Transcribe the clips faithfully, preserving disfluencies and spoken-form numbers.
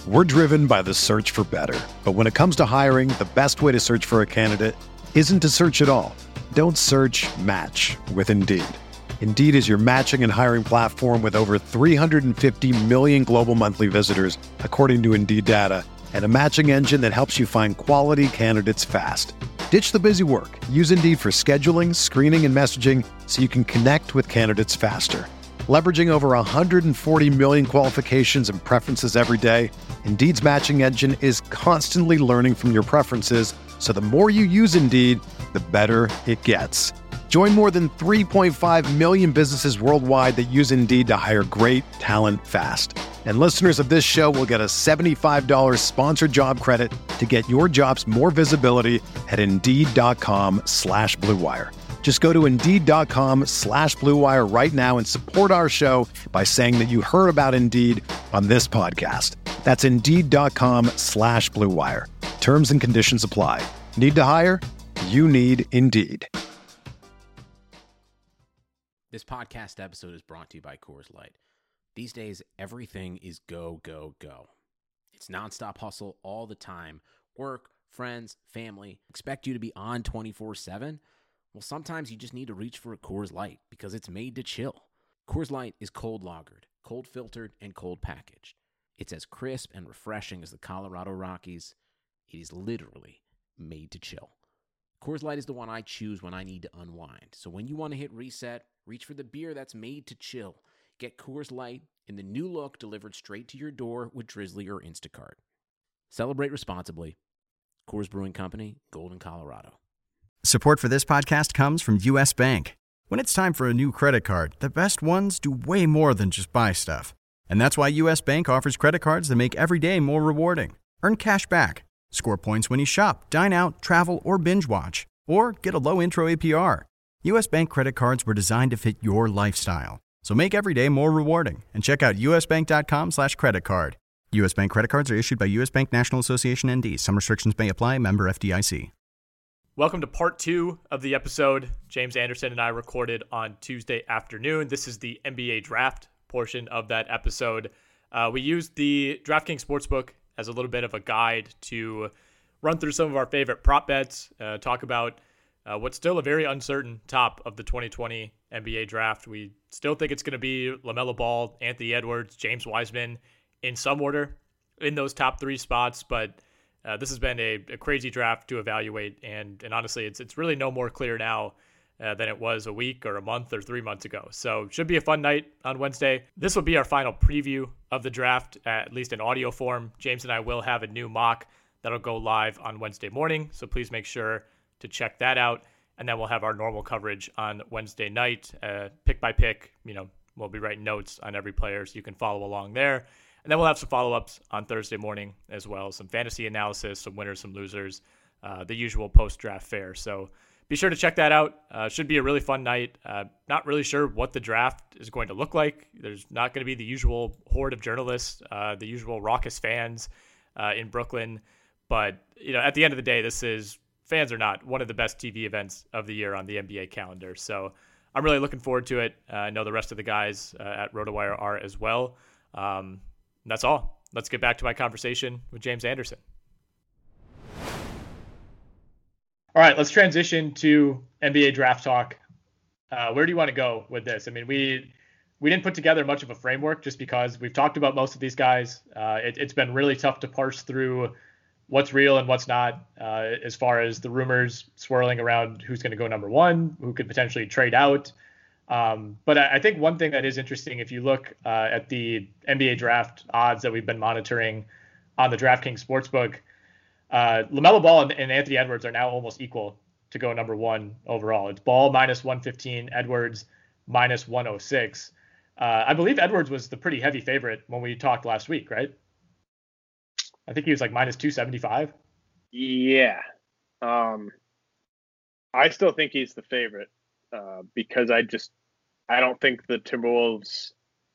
We're driven by the search for better. But when it comes to hiring, the best way to search for a candidate isn't to search at all. Don't search, match with Indeed. Indeed is your matching and hiring platform with over three hundred fifty million global monthly visitors, according to Indeed data, and a matching engine that helps you find quality candidates fast. Ditch the busy work. Use Indeed for scheduling, screening, and messaging so you can connect with candidates faster. Leveraging over one hundred forty million qualifications and preferences every day, Indeed's matching engine is constantly learning from your preferences, so the more you use Indeed, the better it gets. Join more than three point five million businesses worldwide that use Indeed to hire great talent fast. And listeners of this show will get a seventy-five dollars sponsored job credit to get your jobs more visibility at Indeed.com slash Blue Wire. Just go to Indeed.com slash Blue Wire right now and support our show by saying that you heard about Indeed on this podcast. That's Indeed.com slash Blue Wire. Terms and conditions apply. Need to hire? You need Indeed. This podcast episode is brought to you by Coors Light. These days, everything is go, go, go. It's nonstop hustle all the time. Work, friends, family, expect you to be on twenty-four seven. Well, sometimes you just need to reach for a Coors Light because it's made to chill. Coors Light is cold lagered, cold filtered, and cold packaged. It's as crisp and refreshing as the Colorado Rockies. It is literally made to chill. Coors Light is the one I choose when I need to unwind. So when you want to hit reset, reach for the beer that's made to chill. Get Coors Light in the new look delivered straight to your door with Drizzly or Instacart. Celebrate responsibly. Coors Brewing Company, Golden, Colorado. Support for this podcast comes from U S. Bank. When it's time for a new credit card, the best ones do way more than just buy stuff. And that's why U S. Bank offers credit cards that make every day more rewarding. Earn cash back, score points when you shop, dine out, travel, or binge watch, or get a low intro A P R. U S. Bank credit cards were designed to fit your lifestyle. So make every day more rewarding and check out usbank.com slash credit card. U S. Bank credit cards are issued by U S. Bank National Association N D. Some restrictions may apply. Member F D I C. Welcome to part two of the episode. James Anderson and I recorded on Tuesday afternoon. This is the N B A draft portion of that episode. Uh, we used the DraftKings Sportsbook as a little bit of a guide to run through some of our favorite prop bets, uh, talk about uh, what's still a very uncertain top of the twenty twenty N B A draft. We still think it's going to be LaMelo Ball, Anthony Edwards, James Wiseman in some order in those top three spots, but Uh, this has been a, a crazy draft to evaluate, and and honestly, it's it's really no more clear now uh, than it was a week or a month or three months ago. So should be a fun night on Wednesday. This will be our final preview of the draft, at least in audio form. James and I will have a new mock that'll go live on Wednesday morning, so please make sure to check that out. And then we'll have our normal coverage on Wednesday night, uh, pick by pick. You know, we'll be writing notes on every player, so you can follow along there. And then we'll have some follow-ups on Thursday morning as well, some fantasy analysis, some winners, some losers, uh, the usual post-draft fare. So be sure to check that out. Uh, should be a really fun night. Uh, not really sure what the draft is going to look like. There's not going to be the usual horde of journalists, uh, the usual raucous fans uh, in Brooklyn. But you know, at the end of the day, this is, fans or not, one of the best T V events of the year on the N B A calendar. So I'm really looking forward to it. Uh, I know the rest of the guys uh, at RotoWire are as well. Um, That's all. Let's get back to my conversation with James Anderson. All right, let's transition to N B A draft talk. Uh, where do you want to go with this? I mean, we we didn't put together much of a framework just because we've talked about most of these guys. Uh, it, it's been really tough to parse through what's real and what's not, uh, as far as the rumors swirling around who's going to go number one, who could potentially trade out. Um, but I, I think one thing that is interesting, if you look uh, at the N B A draft odds that we've been monitoring on the DraftKings Sportsbook, uh, LaMelo Ball and, and Anthony Edwards are now almost equal to go number one overall. It's Ball minus one fifteen, Edwards minus one oh six. Uh, I believe Edwards was the pretty heavy favorite when we talked last week, right? I think he was like minus two seventy-five. Yeah. Um, I still think he's the favorite. Uh, because I just, I don't think the Timberwolves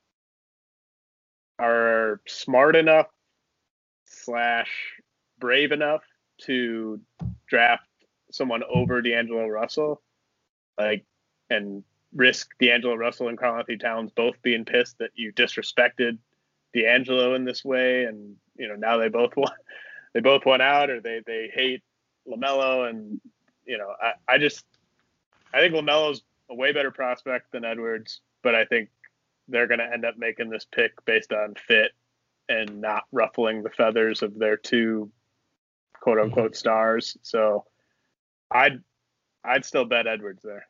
are smart enough slash brave enough to draft someone over D'Angelo Russell, like, and risk D'Angelo Russell and Karl Anthony Towns both being pissed that you disrespected D'Angelo in this way, and you know now they both want they both went out, or they they hate LaMelo, and you know I, I just I think LaMelo's a way better prospect than Edwards, but I think they're going to end up making this pick based on fit and not ruffling the feathers of their two quote unquote mm-hmm. stars. So I'd I'd still bet Edwards there.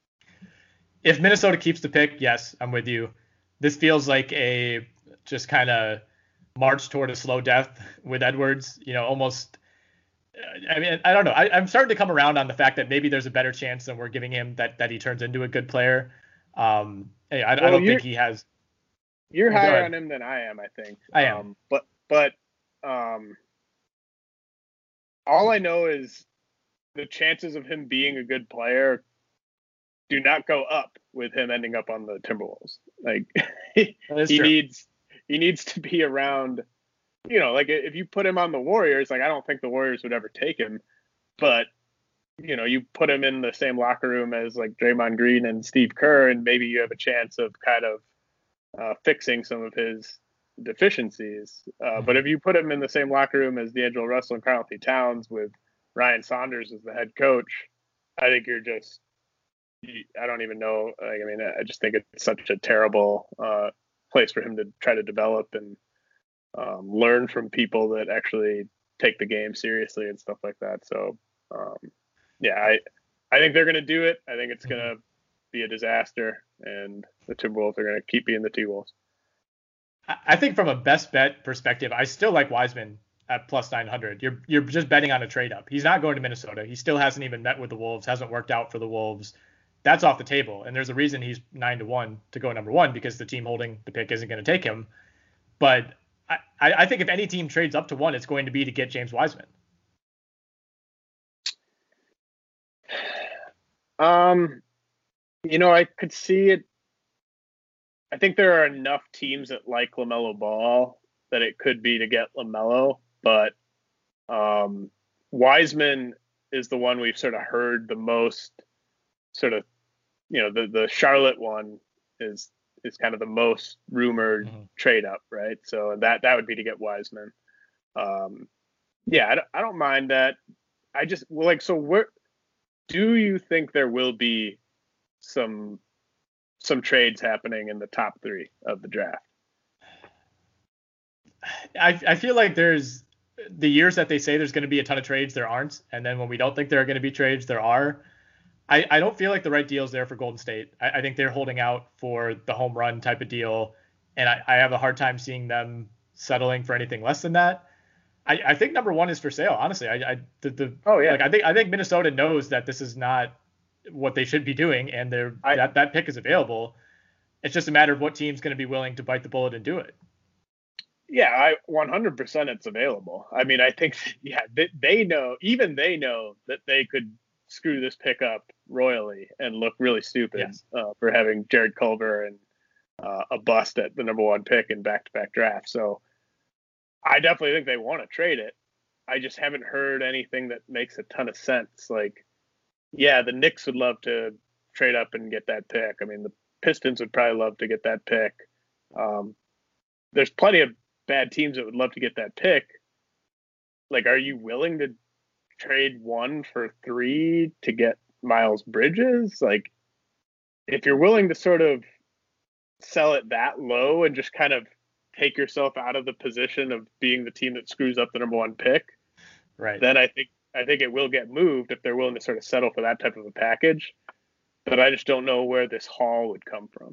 If Minnesota keeps the pick, yes, I'm with you. This feels like a just kind of march toward a slow death with Edwards, you know, almost. I mean, I don't know. I, I'm starting to come around on the fact that maybe there's a better chance than we're giving him that, that he turns into a good player. Um, I, I well, don't think he has. You're well, higher on him than I am, I think. I am. Um, but, but um, all I know is the chances of him being a good player do not go up with him ending up on the Timberwolves. Like he, he needs, he needs to be around. You know, like if you put him on the Warriors, like I don't think the Warriors would ever take him, but you know, you put him in the same locker room as like Draymond Green and Steve Kerr, and maybe you have a chance of kind of uh, fixing some of his deficiencies. Uh, mm-hmm. But if you put him in the same locker room as D'Angelo Russell and Karl Anthony Towns with Ryan Saunders as the head coach, I think you're just, I don't even know. Like, I mean, I just think it's such a terrible uh, place for him to try to develop and um, learn from people that actually take the game seriously and stuff like that. So, um, yeah, I, I think they're going to do it. I think it's going to be a disaster, and the Timberwolves are going to keep being the T-Wolves. I think from a best bet perspective, I still like Wiseman at plus nine hundred. You're you're just betting on a trade up. He's not going to Minnesota. He still hasn't even met with the Wolves, hasn't worked out for the Wolves. That's off the table. And there's a reason he's nine to one to go number one, because the team holding the pick isn't going to take him. But I, I think if any team trades up to one, it's going to be to get James Wiseman. Um, you know, I could see it. I think there are enough teams that like LaMelo Ball that it could be to get LaMelo, but um, Wiseman is the one we've sort of heard the most. Sort of, you know, the the Charlotte one is is kind of the most rumored mm-hmm. trade up, right? So that that would be to get Wiseman. Um, yeah, I don't, I don't mind that. I just well, like so. Where do you think there will be some some trades happening in the top three of the draft? I I feel like there's the years that they say there's going to be a ton of trades, there aren't, and then when we don't think there are going to be trades, there are. I, I don't feel like the right deal is there for Golden State. I, I think they're holding out for the home run type of deal, and I, I have a hard time seeing them settling for anything less than that. I, I think number one is for sale. Honestly, I, I the, the oh yeah, like I think I think Minnesota knows that this is not what they should be doing, and they're I, that that pick is available. It's just a matter of what team's going to be willing to bite the bullet and do it. Yeah, I one hundred percent it's available. I mean, I think yeah, they, they know, even they know that they could screw this pick up royally and look really stupid yes. uh, for having Jared Culver and uh, a bust at the number one pick in back-to-back drafts. So I definitely think they want to trade it. I just haven't heard anything that makes a ton of sense. Like, yeah, the Knicks would love to trade up and get that pick. I mean, the Pistons would probably love to get that pick. Um, there's plenty of bad teams that would love to get that pick. Like, are you willing to trade one for three to get Miles Bridges? Like, if you're willing to sort of sell it that low and just kind of take yourself out of the position of being the team that screws up the number one pick, right? Then I think I think it will get moved if they're willing to sort of settle for that type of a package. But I just don't know where this haul would come from.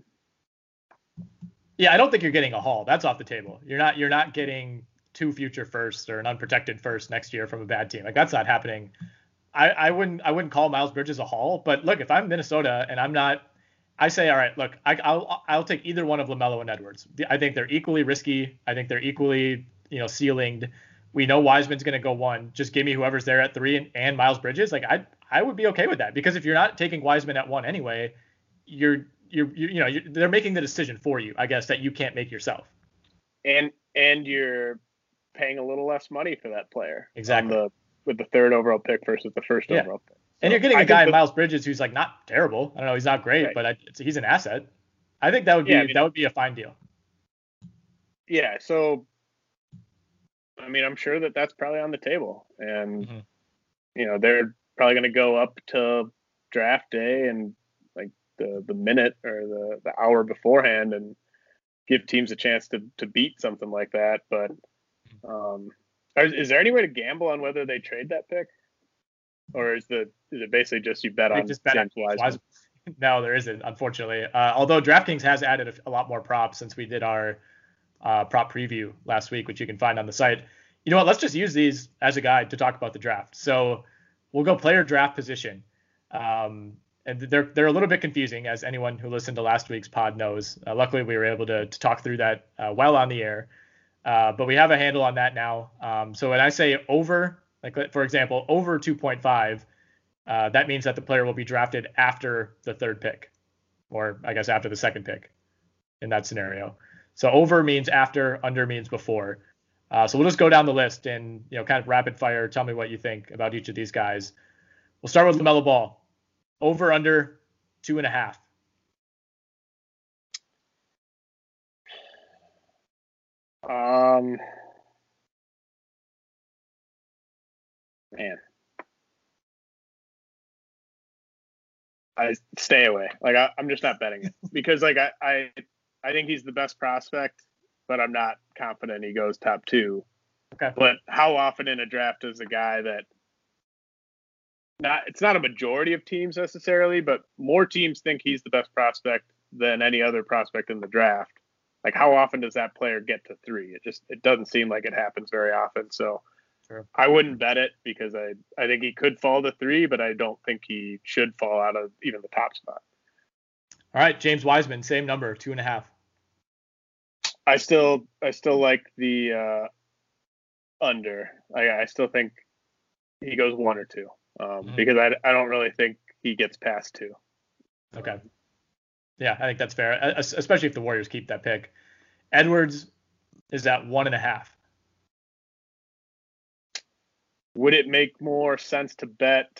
Yeah, I don't think you're getting a haul. That's off the table. You're not you're not getting two future firsts or an unprotected first next year from a bad team. Like, that's not happening. I, I wouldn't I wouldn't call Miles Bridges a haul, but look, if I'm Minnesota and I'm not, I say, all right, look, I, I'll I'll take either one of LaMelo and Edwards. I think they're equally risky. I think they're equally, you know, ceilinged. We know Wiseman's going to go one. Just give me whoever's there at three and, and Miles Bridges. Like, I I would be okay with that, because if you're not taking Wiseman at one anyway, you're you're, you're you know you're, they're making the decision for you, I guess, that you can't make yourself. And and you're paying a little less money for that player. Exactly. The, with the third overall pick versus the first yeah. overall pick. So and you're getting a I guy, the, Miles Bridges, who's like not terrible. I don't know, he's not great, right. but I, it's, he's an asset. I think that would be yeah, I mean, that would be a fine deal. yeah, so I mean, I'm sure that that's probably on the table, and mm-hmm. you know, they're probably going to go up to draft day and like the the minute or the the hour beforehand and give teams a chance to to beat something like that. But um, is, is there any way to gamble on whether they trade that pick, or is the is it basically just you bet on just bet James on Wiseman? No, there isn't, unfortunately. Uh, although DraftKings has added a, a lot more props since we did our uh, prop preview last week, which you can find on the site. You know what? Let's just use these as a guide to talk about the draft. So we'll go player draft position. Um, and they're they're a little bit confusing, as anyone who listened to last week's pod knows. Uh, luckily, we were able to, to talk through that uh, well on the air. Uh, but we have a handle on that now. Um, so when I say over, like for example, over two point five, uh, that means that the player will be drafted after the third pick, or I guess after the second pick in that scenario. So over means after, under means before. Uh, so we'll just go down the list and, you know, kind of rapid fire. Tell me what you think about each of these guys. We'll start with LaMelo Ball. Over, under, two and a half. Um, man, I stay away. Like I, I'm just not betting it because, like I, I, I think he's the best prospect, but I'm not confident he goes top two. Okay. But how often in a draft does a guy that not it's not a majority of teams necessarily, but more teams think he's the best prospect than any other prospect in the draft? Like how often does that player get to three? It just it doesn't seem like it happens very often. So sure. I wouldn't bet it because I I think he could fall to three, but I don't think he should fall out of even the top spot. All right, James Wiseman, same number, two and a half. I still I still like the uh, under. I I still think he goes one or two um, mm-hmm. because I I don't really think he gets past two. Okay. Yeah, I think that's fair, especially if the Warriors keep that pick. Edwards is at one and a half. Would it make more sense to bet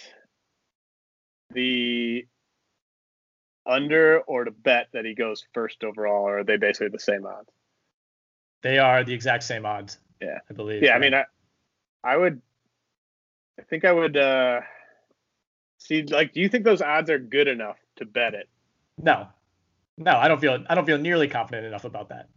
the under or to bet that he goes first overall, or are they basically the same odds? They are the exact same odds. Yeah, I believe. Yeah, right? I mean, I, I would, I think I would uh, see. Like, do you think those odds are good enough to bet it? No, no, I don't feel. I don't feel nearly confident enough about that.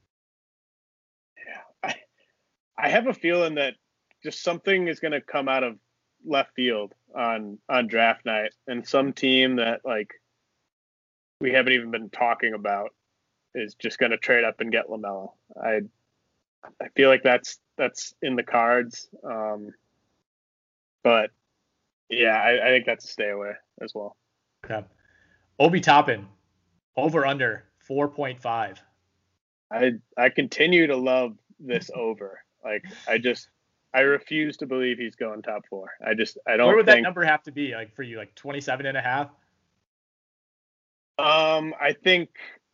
Yeah, I, I have a feeling that just something is going to come out of left field on on draft night, and some team that like we haven't even been talking about is just going to trade up and get LaMelo. I I feel like that's that's in the cards, um, but yeah, I, I think that's a stay away as well. Okay. Obi Toppin, over under four point five. I I continue to love this over. Like I just I refuse to believe he's going top four. I just I don't. Where would think, that number have to be? Like for you, like twenty-seven and a half? Um, I think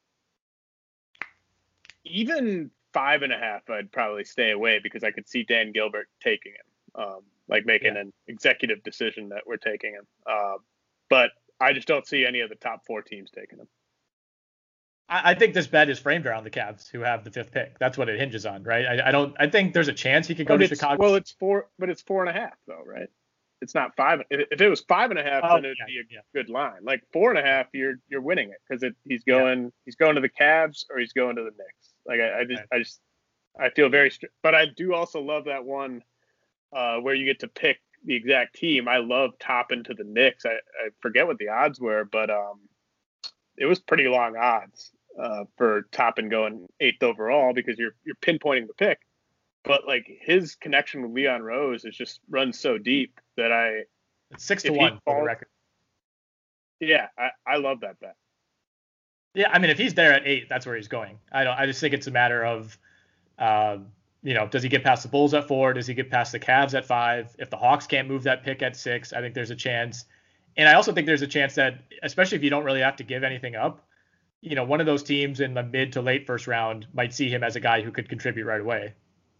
even five and a half, I'd probably stay away because I could see Dan Gilbert taking him, um, like making yeah. an executive decision that we're taking him. Uh, but I just don't see any of the top four teams taking him. I, I think this bet is framed around the Cavs, who have the fifth pick. That's what it hinges on, right? I, I don't. I think there's a chance he could go but to Chicago. Well, it's four, but it's four and a half though, right? It's not five. If, if it was five and a half, oh, then it'd yeah, be a yeah. good line. Like four and a half, you're you're winning it because it he's going yeah. he's going to the Cavs or he's going to the Knicks. Like I, I just right. I just I feel very str- but I do also love that one uh, where you get to pick the exact team. I love Toppin to the Knicks. I, I forget what the odds were, but um, it was pretty long odds uh, for Toppin going eighth overall because you're you're pinpointing the pick. But like his connection with Leon Rose is just runs so deep that I it's six to one for the record. Yeah, I, I love that bet. Yeah, I mean if he's there at eight, that's where he's going. I don't I just think it's a matter of uh, you know, does he get past the Bulls at four? Does he get past the Cavs at five? If the Hawks can't move that pick at six, I think there's a chance. And I also think there's a chance that, especially if you don't really have to give anything up, you know, one of those teams in the mid to late first round might see him as a guy who could contribute right away.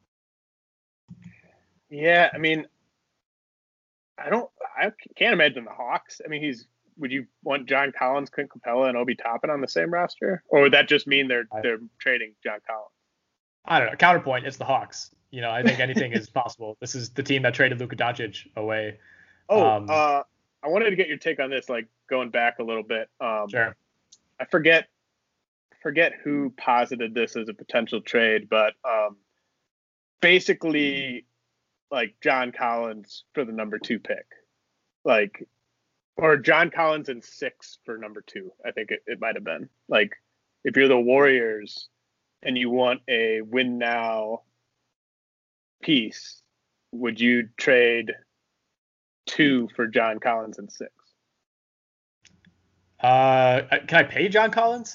Yeah, I mean, I don't, I can't imagine the Hawks. I mean, he's, would you want John Collins, Clint Capella, and Obi Toppin on the same roster? Or would that just mean they're, they're trading John Collins? I don't know. Counterpoint, it's the Hawks. You know, I think anything is possible. This is the team that traded Luka Doncic away. Oh, um, uh, I wanted to get your take on this, like going back a little bit. Um, sure. I forget forget who posited this as a potential trade, but um, basically, like John Collins for the number two pick, like, or John Collins and six for number two. I think it, it might have been like if you're the Warriors and you want a win now piece, would you trade two for John Collins and six? Uh, can I pay John Collins?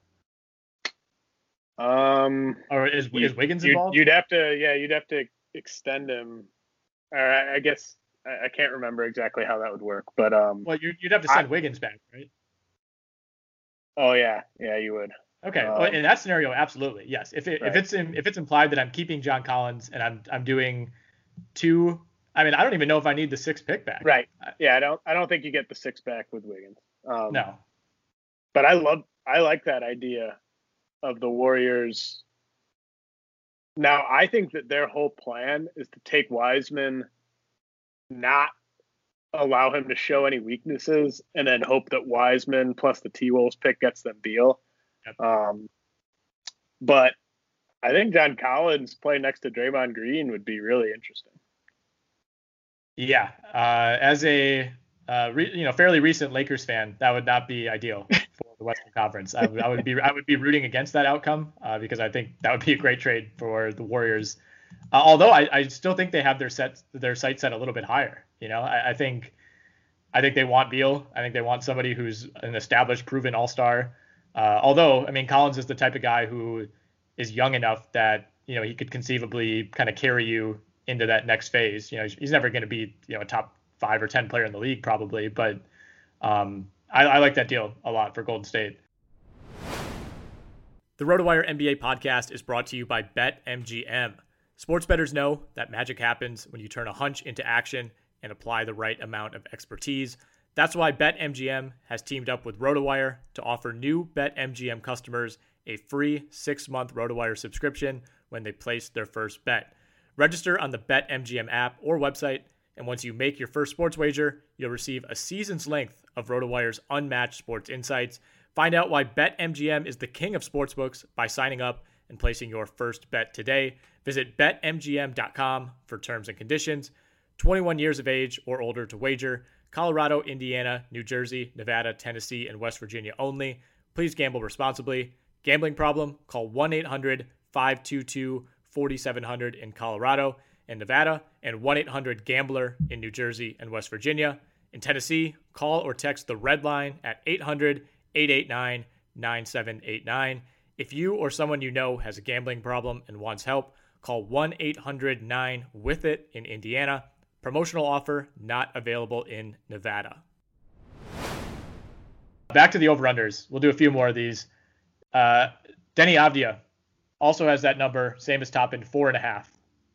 Um, or is you, is Wiggins you'd, involved? You'd have to, yeah, you'd have to extend him. Or I, I guess I, I can't remember exactly how that would work, but um. Well, you, you'd have to send I, Wiggins back, right? Oh yeah, yeah, you would. Okay, um, well, in that scenario, absolutely, yes. If it, right. if it's in, if it's implied that I'm keeping John Collins and I'm I'm doing two, I mean, I don't even know if I need the sixth pick back. Right. Yeah, I don't I don't think you get the six back with Wiggins. Um, no. But I love I like that idea of the Warriors. Now, I think that their whole plan is to take Wiseman, not allow him to show any weaknesses, and then hope that Wiseman plus the T-Wolves pick gets them Beal. Yep. Um, but I think John Collins playing next to Draymond Green would be really interesting. Yeah, uh, as a uh, re, you know fairly recent Lakers fan, that would not be ideal for the Western Conference. I, I would be I would be rooting against that outcome uh, because I think that would be a great trade for the Warriors. Uh, although I, I still think they have their set their sights set a little bit higher. You know, I, I think I think they want Beal. I think they want somebody who's an established, proven All-Star. Uh, although, I mean, Collins is the type of guy who is young enough that, you know, he could conceivably kind of carry you into that next phase. You know, he's never going to be, you know, a top five or ten player in the league probably, but um, I, I like that deal a lot for Golden State. The RotoWire N B A podcast is brought to you by BetMGM. Sports bettors know that magic happens when you turn a hunch into action and apply the right amount of expertise. That's why BetMGM has teamed up with RotoWire to offer new BetMGM customers a free six-month RotoWire subscription when they place their first bet. Register on the BetMGM app or website, and once you make your first sports wager, you'll receive a season's length of RotoWire's unmatched sports insights. Find out why BetMGM is the king of sportsbooks by signing up and placing your first bet today. Visit bet M G M dot com for terms and conditions. twenty-one years of age or older to wager. Colorado, Indiana, New Jersey, Nevada, Tennessee, and West Virginia only. Please gamble responsibly. Gambling problem? Call one eight hundred five two two four seven zero zero in Colorado and Nevada, and one eight hundred gambler in New Jersey and West Virginia. In Tennessee, call or text the Red Line at eight hundred eight eight nine nine seven eight nine. If you or someone you know has a gambling problem and wants help, call one eight hundred nine with it in Indiana. Promotional offer not available in Nevada. Back to the over-unders. We'll do a few more of these. Uh, Denny Avdia also has that number, same as Toppin, four and a half.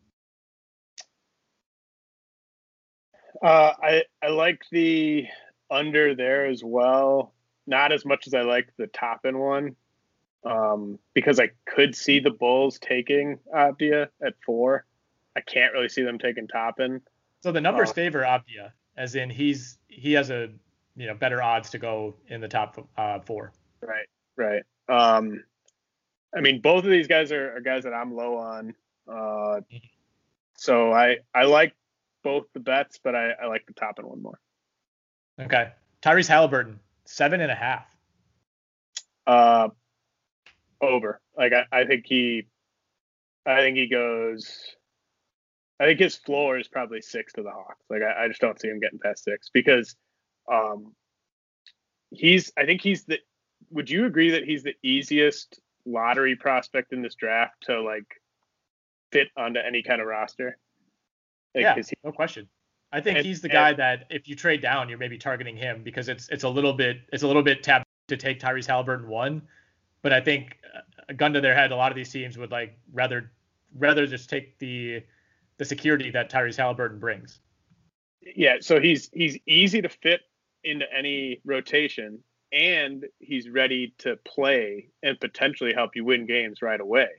Uh, I I like the under there as well. Not as much as I like the Toppin one, um, because I could see the Bulls taking Avdia at four. I can't really see them taking Toppin. So the numbers uh, favor Avdia, as in he's he has a you know better odds to go in the top uh, four. Right, right. Um, I mean, both of these guys are, are guys that I'm low on. Uh, so I I like both the bets, but I, I like the Toppin one more. Okay, Tyrese Halliburton, seven and a half. Uh, over. Like I, I think he, I think he goes. I think his floor is probably six to the Hawks. Like I, I just don't see him getting past six because, um, he's. I think he's the. Would you agree that he's the easiest lottery prospect in this draft to like fit onto any kind of roster? Like, yeah, he, no question. I think and, he's the guy and, that if you trade down, you're maybe targeting him because it's it's a little bit it's a little bit taboo to take Tyrese Halliburton one, but I think a gun to their head, a lot of these teams would like rather rather just take the the security that Tyrese Halliburton brings. Yeah, so he's he's easy to fit into any rotation, and he's ready to play and potentially help you win games right away.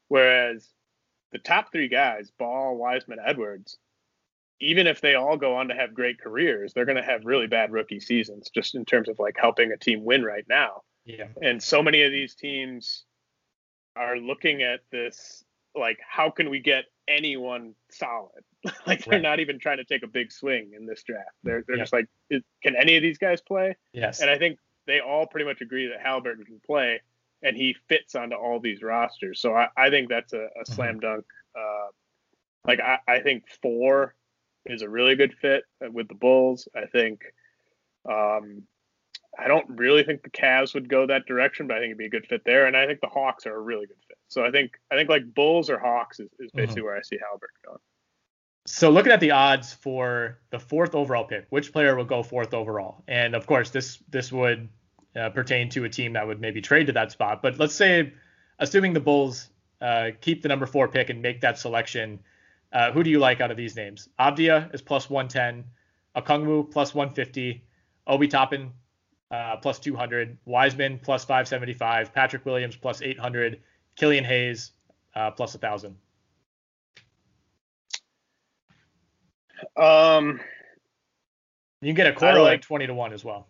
Whereas the top three guys, Ball, Wiseman, Edwards, even if they all go on to have great careers, they're going to have really bad rookie seasons just in terms of like helping a team win right now. Yeah. And so many of these teams are looking at this like, how can we get anyone solid? Like they're right. not even trying to take a big swing in this draft. They're they're yep. just like, can any of these guys play? Yes. And I think they all pretty much agree that Haliburton can play, and he fits onto all these rosters. So I, I think that's a, a slam mm-hmm. dunk. Uh, like I, I think four is a really good fit with the Bulls. I think um, I don't really think the Cavs would go that direction, but I think it'd be a good fit there. And I think the Hawks are a really good fit. So I think I think like Bulls or Hawks is, is basically mm-hmm. where I see Haliburton going. So looking at the odds for the fourth overall pick, which player will go fourth overall? And of course, this this would uh, pertain to a team that would maybe trade to that spot. But let's say, assuming the Bulls uh, keep the number four pick and make that selection, uh, who do you like out of these names? Avdia is plus one ten, Okongwu plus one fifty, Obi Toppin uh, plus two hundred, Wiseman plus five seventy-five, Patrick Williams plus eight hundred, Killian Hayes uh, plus one thousand. Um, you can get a quarter like, like twenty to one as well.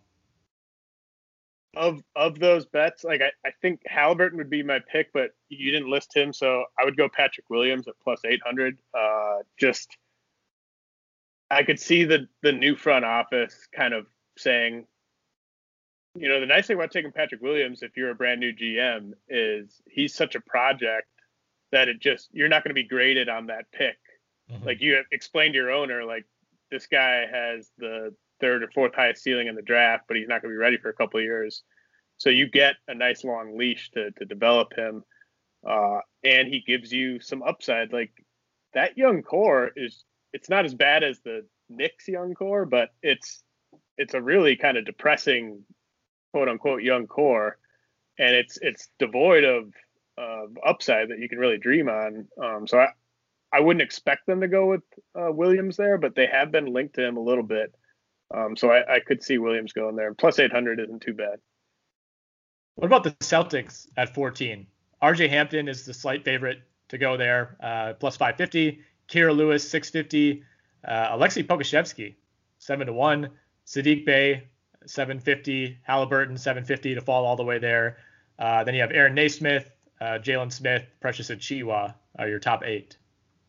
Of of those bets, like I, I think Haliburton would be my pick, but you didn't list him, so I would go Patrick Williams at plus eight hundred. Uh, just I could see the the new front office kind of saying, you know, the nice thing about taking Patrick Williams, if you're a brand new G M, is he's such a project that it just you're not going to be graded on that pick. Mm-hmm. Like you have explained to your owner, like this guy has the third or fourth highest ceiling in the draft, but he's not going to be ready for a couple of years. So you get a nice long leash to to develop him, uh, and he gives you some upside. Like that young core is, it's not as bad as the Knicks young core, but it's it's a really kind of depressing, quote unquote, young core, and it's it's devoid of of upside that you can really dream on. Um, so I. I wouldn't expect them to go with uh, Williams there, but they have been linked to him a little bit. Um, so I, I could see Williams going there. Plus eight hundred isn't too bad. What about the Celtics at fourteen? R J Hampton is the slight favorite to go there, uh, plus five fifty. Kira Lewis, six fifty. Uh, Alexei Pokusevsky, seven to one. Sadiq Bey, seven fifty. Haliburton, seven fifty to fall all the way there. Uh, then you have Aaron Naismith, uh, Jalen Smith, Precious Achiuwa are your top eight.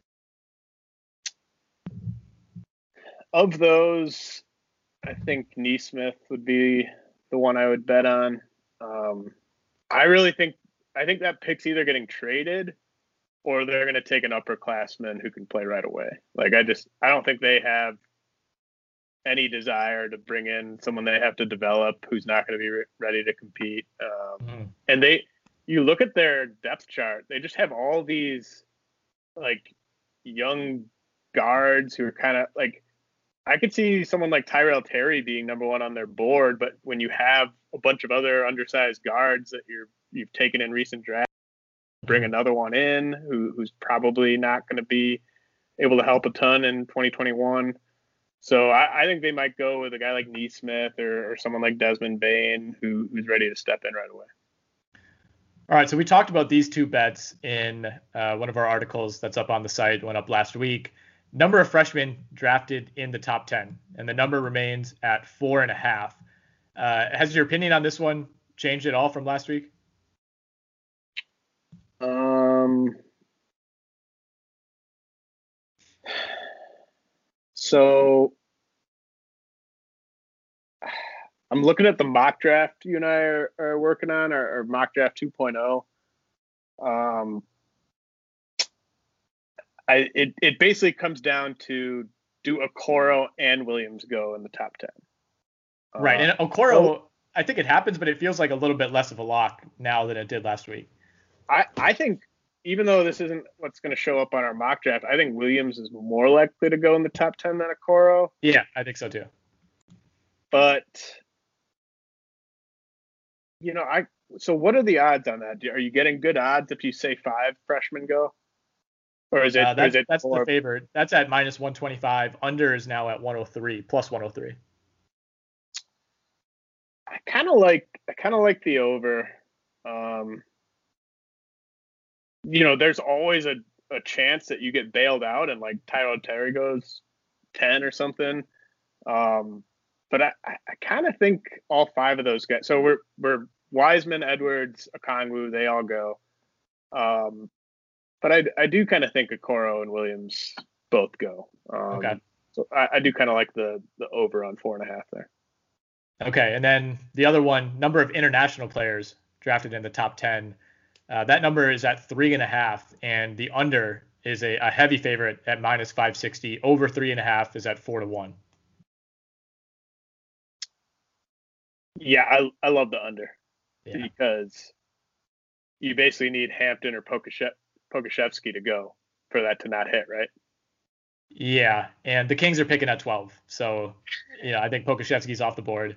Of those, I think Neesmith would be the one I would bet on. Um, I really think I think that pick's either getting traded or they're going to take an upperclassman who can play right away. Like I just I don't think they have any desire to bring in someone they have to develop who's not going to be re- ready to compete. Um, mm. And they, you look at their depth chart, they just have all these like young guards who are kind of like. I could see someone like Tyrell Terry being number one on their board, but when you have a bunch of other undersized guards that you're you've taken in recent drafts, bring another one in who, who's probably not going to be able to help a ton in twenty twenty-one. So I, I think they might go with a guy like Neesmith or, or someone like Desmond Bane who, who's ready to step in right away. All right, so we talked about these two bets in uh, one of our articles that's up on the site, went up last week. Number of freshmen drafted in the top ten, and the number remains at four and a half. Uh, has your opinion on this one changed at all from last week? Um. So I'm looking at the mock draft you and I are, are working on, or, or mock draft two point oh. Um. I, it, it basically comes down to do Okoro and Williams go in the top ten. Right. And Okoro, uh, I think it happens, but it feels like a little bit less of a lock now than it did last week. I, I think even though this isn't what's going to show up on our mock draft, I think Williams is more likely to go in the top ten than Okoro. Yeah, I think so too. But, you know, I so what are the odds on that? Are you getting good odds if you say five freshmen go? Or is it? Uh, that's is it that's more... the favorite. That's at minus one twenty-five. Under is now at one oh three, plus one oh three. I kind of like I kind of like the over. Um, you know, there's always a, a chance that you get bailed out and like Tyrell Terry goes ten or something. Um, but I, I, I kind of think all five of those guys. So we're we're Wiseman, Edwards, Okongwu, they all go. Um, but I I do kind of think Okoro and Williams both go. Um, Okay. So I, I do kind of like the the over on four and a half there. Okay, and then the other one, number of international players drafted in the top ten. Uh, that number is at three and a half, and the under is a, a heavy favorite at minus five sixty. Over three and a half is at four to one. Yeah, I I love the under Yeah. because you basically need Hampton or Pokashev, Pokashevsky to go for that to not hit, right? Yeah, and the Kings are picking at twelve, so you know I think Pokashevsky's off the board.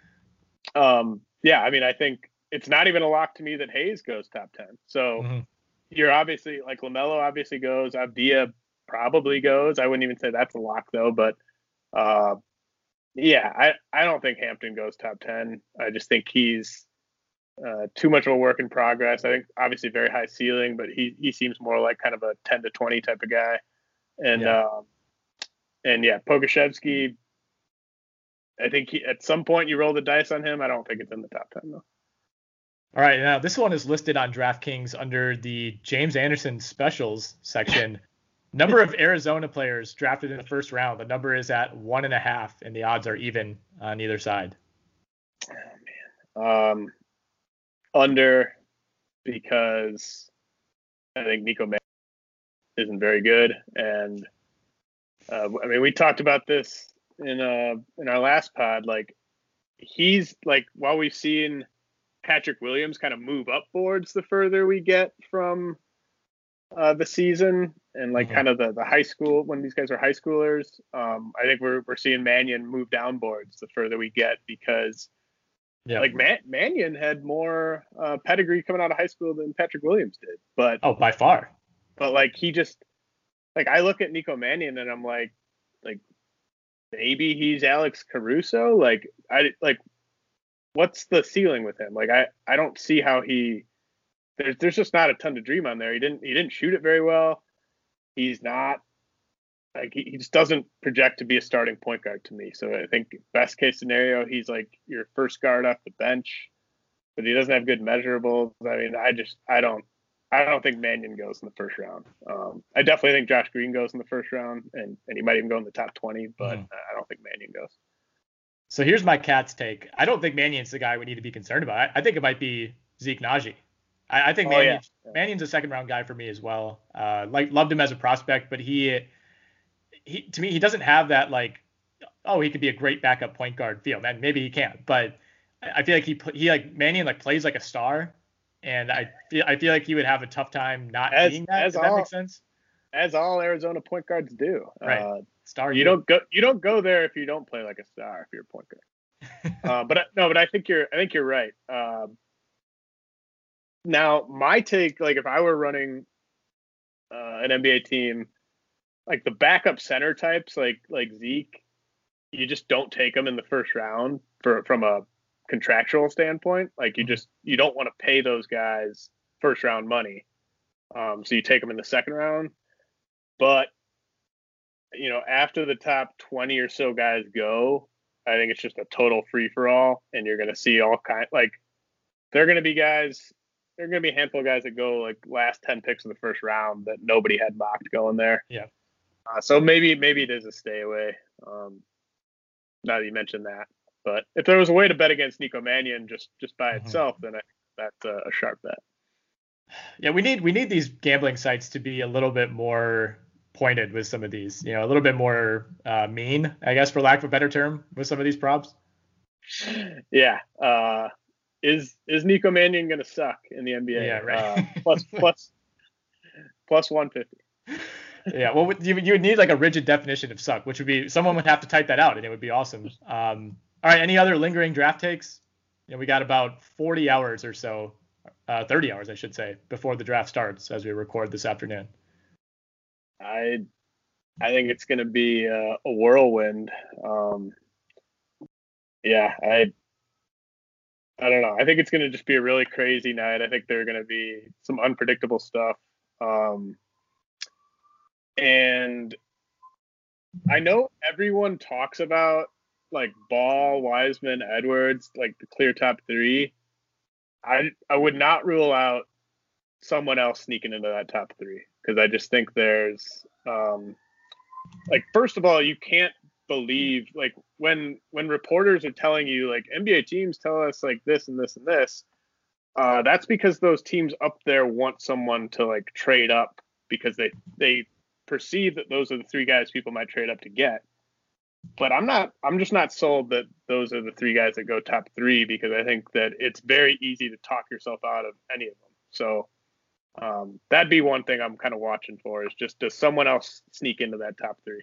Um, yeah, I mean, I think it's not even a lock to me that Hayes goes top ten. So Mm-hmm. you're obviously like LaMelo obviously goes, Avdia probably goes. I wouldn't even say that's a lock though, but uh, yeah, I, I don't think Hampton goes top ten. I just think he's uh, too much of a work in progress. I think obviously very high ceiling, but he he seems more like kind of a ten to twenty type of guy. And Yeah. um, and yeah, Pokashevsky, I think he, at some point you roll the dice on him. I don't think it's in the top ten though. All right, now this one is listed on DraftKings under the James Anderson specials section. Number of Arizona players drafted in the first round. The number is at one and a half, and the odds are even on either side. Oh man, um, under because I think Nico Mannion isn't very good, and uh, I mean we talked about this in uh in our last pod. Like he's like while we've seen Patrick Williams kind of move up boards the further we get from uh, the season and like mm-hmm. kind of the, the high school when these guys are high schoolers. Um, I think we're we're seeing Mannion move down boards the further we get because yeah. like Man- Mannion had more uh, pedigree coming out of high school than Patrick Williams did. But oh, by far. But like he just like I look at Nico Mannion and I'm like like maybe he's Alex Caruso. Like I like. What's the ceiling with him? Like I, I don't see how he there's there's just not a ton to dream on there. He didn't he didn't shoot it very well. He's not like he, he just doesn't project to be a starting point guard to me. So I think best case scenario, he's like your first guard off the bench, but he doesn't have good measurables. I mean, I just I don't I don't think Mannion goes in the first round. Um, I definitely think Josh Green goes in the first round, and, and he might even go in the top twenty, but mm. I don't think Mannion goes. So here's my cat's take. I don't think Mannion's the guy we need to be concerned about. I, I think it might be Zeke Naji. I, I think oh, Mannion, yeah. Mannion's a second round guy for me as well. Uh, like loved him as a prospect, but he, he to me he doesn't have that like, oh he could be a great backup point guard feel. Man, maybe he can, but I feel like he he like Mannion like plays like a star, and I feel I feel like he would have a tough time not as, being that. Does all, that make sense? As all Arizona point guards do. Right. Uh, Star. You don't go. You don't go there if you don't play like a star. If you're a point guard. uh, but no. But I think you're. I think you're right. Um, now, my take, like if I were running uh, an N B A team, like the backup center types, like like Zeke, you just don't take them in the first round for from a contractual standpoint. Like you just you don't want to pay those guys first round money. Um, so you take them in the second round, but you know, after the top twenty or so guys go, I think it's just a total free for all, and you're going to see all kind like there are going to be guys, there are going to be a handful of guys that go like last ten picks of the first round that nobody had mocked going there. Yeah. Uh, so maybe maybe it is a stay away. Um, now that you mentioned that, but if there was a way to bet against Nico Mannion just just by mm-hmm. itself, then I think that's a, a sharp bet. Yeah, we need we need these gambling sites to be a little bit more pointed with some of these, you know, a little bit more uh, mean, I guess, for lack of a better term, with some of these props. Yeah. Uh, is is Nico Mannion going to suck in the N B A? Yeah, right. uh, plus, plus, plus one fifty. Yeah, well, you, you would need like a rigid definition of suck, which would be someone would have to type that out, and it would be awesome. Um, all right, any other lingering draft takes? You know, we got about forty hours or so, uh, thirty hours, I should say, before the draft starts as we record this afternoon. I I think it's going to be a, a whirlwind. Um, yeah, I I don't know. I think it's going to just be a really crazy night. I think there are going to be some unpredictable stuff. Um, and I know everyone talks about like Ball, Wiseman, Edwards, like the clear top three. I I would not rule out someone else sneaking into that top three because I just think there's um, like first of all, you can't believe like when when reporters are telling you like N B A teams tell us like this and this and this. Uh, that's because those teams up there want someone to like trade up because they they perceive that those are the three guys people might trade up to get. But I'm not, I'm just not sold that those are the three guys that go top three because I think that it's very easy to talk yourself out of any of them. So um, that'd be one thing I'm kind of watching for is just does someone else sneak into that top three?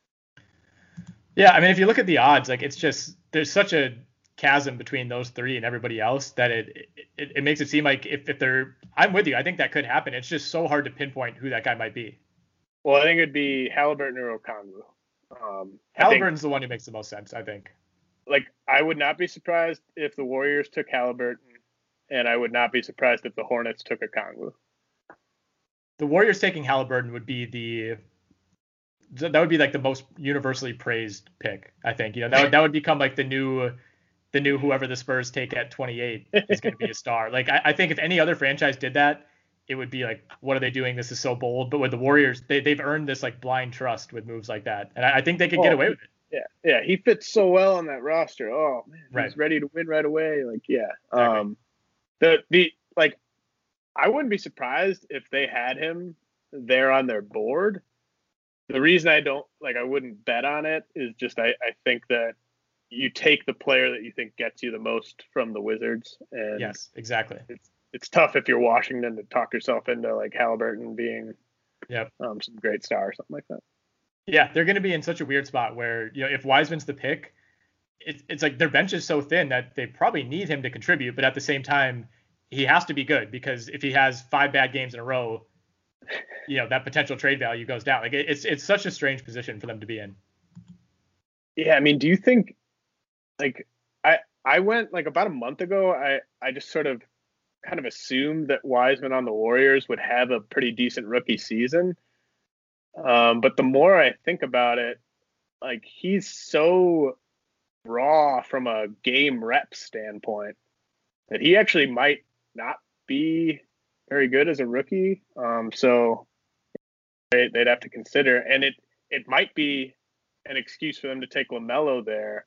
Yeah. I mean, if you look at the odds, like it's just, there's such a chasm between those three and everybody else that it, it, it makes it seem like if, if they're, I'm with you. I think that could happen. It's just so hard to pinpoint who that guy might be. Well, I think it'd be Halliburton or Okongwu. Um, Halliburton's think, the one who makes the most sense, I think. Like, I would not be surprised if the Warriors took Halliburton, and I would not be surprised if the Hornets took Okongwu. The Warriors taking Halliburton would be the that would be like the most universally praised pick, I think. You know, that would that would become like the new the new whoever the Spurs take at twenty-eight is going to be a star. Like, I, I think if any other franchise did that, it would be like, what are they doing? This is so bold. But with the Warriors, they, they've earned this like blind trust with moves like that. And I, I think they could oh, get away with it. Yeah. Yeah. He fits so well on that roster. Oh man, right. He's ready to win right away. Like, yeah. Exactly. Um, the, the, like, I wouldn't be surprised if they had him there on their board. The reason I don't like, I wouldn't bet on it is just, I, I think that you take the player that you think gets you the most from the Wizards. And yes, exactly. It's, It's tough if you're Washington to talk yourself into like Halliburton being yep. um, some great star or something like that. Yeah, they're going to be in such a weird spot where, you know, if Wiseman's the pick, it, it's like their bench is so thin that they probably need him to contribute. But at the same time, he has to be good because if he has five bad games in a row, you know, that potential trade value goes down. Like it, it's it's such a strange position for them to be in. Yeah, I mean, do you think like I I went like about a month ago, I I just sort of kind of assumed that Wiseman on the Warriors would have a pretty decent rookie season. Um, but the more I think about it, like he's so raw from a game rep standpoint that he actually might not be very good as a rookie. Um, so they, they'd have to consider, and it, it might be an excuse for them to take LaMelo there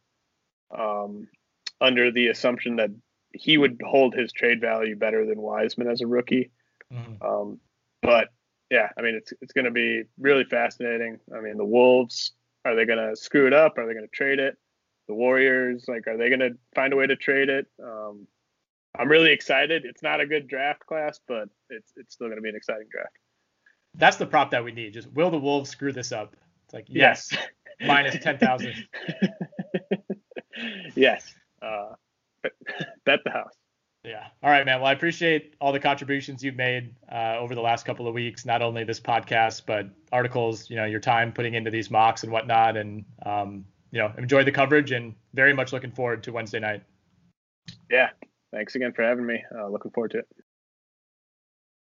um, under the assumption that he would hold his trade value better than Wiseman as a rookie. Mm-hmm. Um, but yeah, I mean, it's, it's going to be really fascinating. I mean, the Wolves, are they going to screw it up? Are they going to trade it? The Warriors, like, are they going to find a way to trade it? Um, I'm really excited. It's not a good draft class, but it's, it's still going to be an exciting draft. That's the prop that we need. Just will the Wolves screw this up? It's like, yes, yes. minus ten thousand. Yes. Uh, bet the house. Yeah. All right, man. Well, I appreciate all the contributions you've made uh, over the last couple of weeks, not only this podcast, but articles, you know, your time putting into these mocks and whatnot. And, um, you know, enjoy the coverage and very much looking forward to Wednesday night. Yeah. Thanks again for having me. Uh, looking forward to it.